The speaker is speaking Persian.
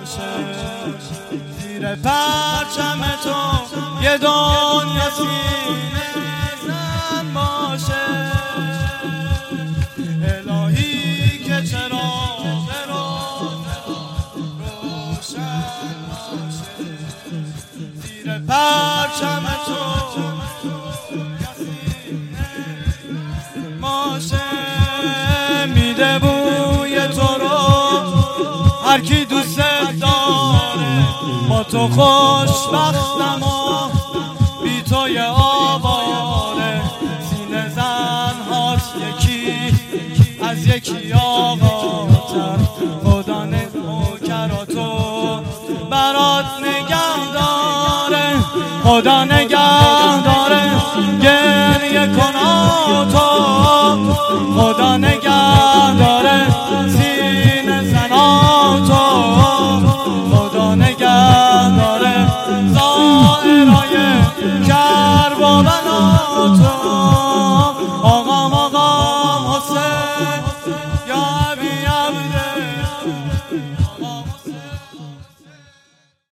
زیر پرچم تو یه دنیا سینه زن باشه. الهی که چراغ روشن باشه. زیر پرچم تو باشه. میده بوی تو رو هر کی دوست داره. با تو خوشبختم و بی تو یه آواره. سینه زن هات یکی از یکی آقاتر. خدا نوکراتو برات نگه داره. خدا نگه داره گریه کناتو. خدا نگه داره سینه زناتو. خدا نگه داره زائرای کرب و بناتو.